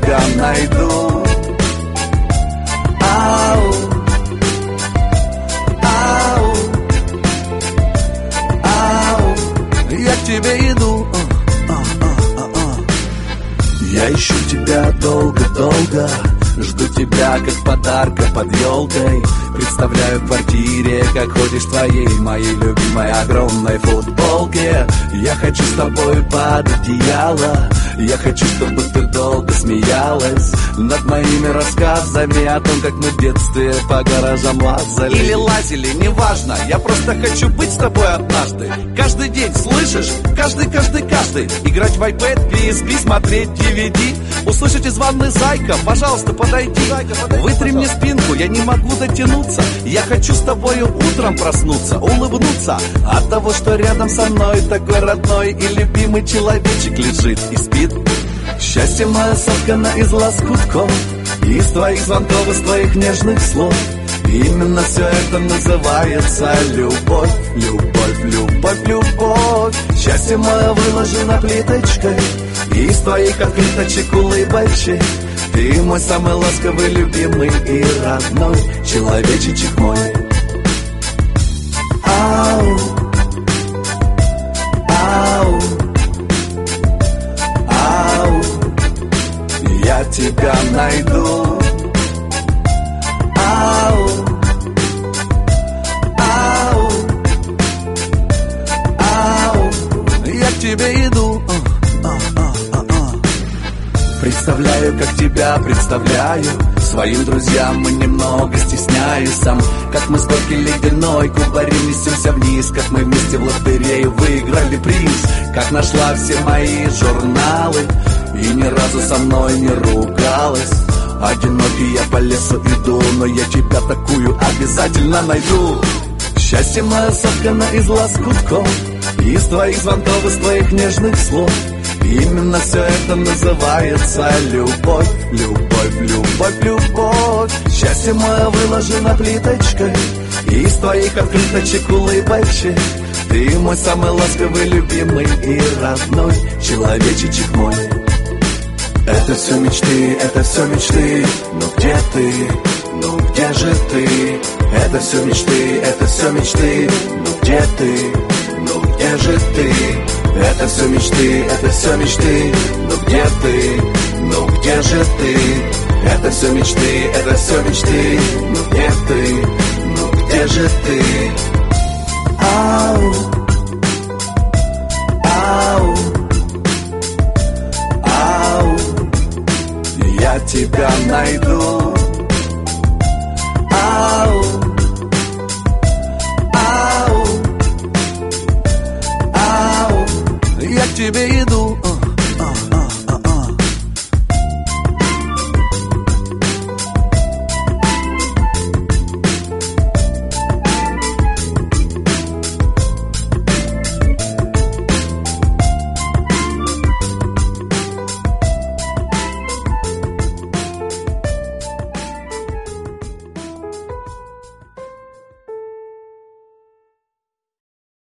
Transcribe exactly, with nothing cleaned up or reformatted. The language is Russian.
тебя найду. Ау, ау, ау, я к тебе иду. а, а, а, а. Я ищу тебя долго-долго, жду тебя, как подарка под елкой. Представляю в квартире, как ходишь в твоей, моей любимой огромной футболке. Я хочу с тобой под одеяло, я хочу, чтобы ты долго смеялась над моими рассказами о том, как мы в детстве по гаражам лазали. Или лазили, неважно, я просто хочу быть с тобой однажды. Каждый день, слышишь? Каждый, каждый, каждый. Играть в iPad, пи эс пи, смотреть ди ви ди. Услышать из ванны зайка, пожалуйста, подойди. Зайка, подойди, вытри мне спинку, я не могу дотянуться. Я хочу с тобою утром проснуться, улыбнуться от того, что рядом со мной такой родной и любимый человечек лежит и спит. Счастье мое соткано из лоскутков, из твоих звонков, из твоих нежных слов. Именно все это называется любовь, любовь, любовь, любовь. Счастье мое выложено плиточкой из твоих открыточек улыбочек. Ты мой самый ласковый, любимый и родной человечечек мой. Ау, ау, ау, я тебя найду. Ау, ау, ау, я к тебе иду. Представляю, как тебя представляю своим друзьям, и немного стесняюсь сам. Как мы с горки ледяной кубарем несемся вниз, как мы вместе в лотерею выиграли приз. Как нашла все мои журналы и ни разу со мной не ругалась. Одинокий я по лесу иду, но я тебя такую обязательно найду. Счастье мое соткано из лоскутков, из твоих звонков, из твоих нежных слов. Именно все это называется любовь, любовь, любовь, любовь. Счастье мое выложено плиточкой из твоих открыточек улыбочек. Ты мой самый ласковый, любимый и родной человечечек мой. Это все мечты, это все мечты, но где ты, ну где же ты? Это все мечты, это все мечты, но где ты, ну где же ты? Это все мечты, это все мечты, но где ты, ну где же ты? Это все мечты, это все мечты, но где ты, ну где же ты? Ау, ау, ау, я тебя найду. Ау, ау, ау, я к тебе иду.